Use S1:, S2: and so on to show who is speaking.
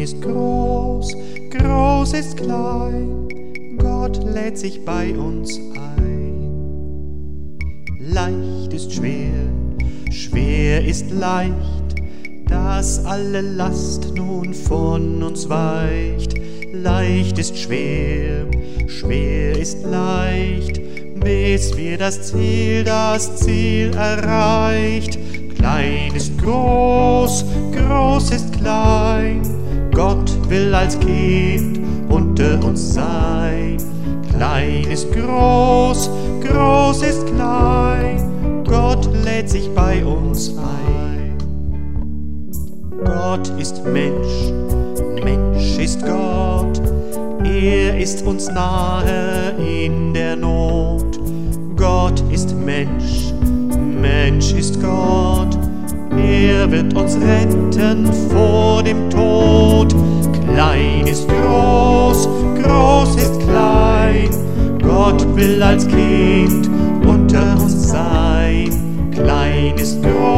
S1: ist groß, groß ist klein, Gott lädt sich bei uns ein. Leicht ist schwer, schwer ist leicht, dass alle Last nun von uns weicht. Leicht ist schwer, schwer ist leicht, bis wir das Ziel erreicht. Klein ist groß, groß ist klein, Gott will als Kind unter uns sein. Klein ist groß, groß ist klein, Gott lädt sich bei uns ein. Gott ist Mensch, Mensch ist Gott, er ist uns nahe in der Not. Gott ist Mensch, Mensch ist Gott, er wird uns retten vor dem Tod. Klein ist groß, groß ist klein, Gott will als Kind unter uns sein. Klein ist groß,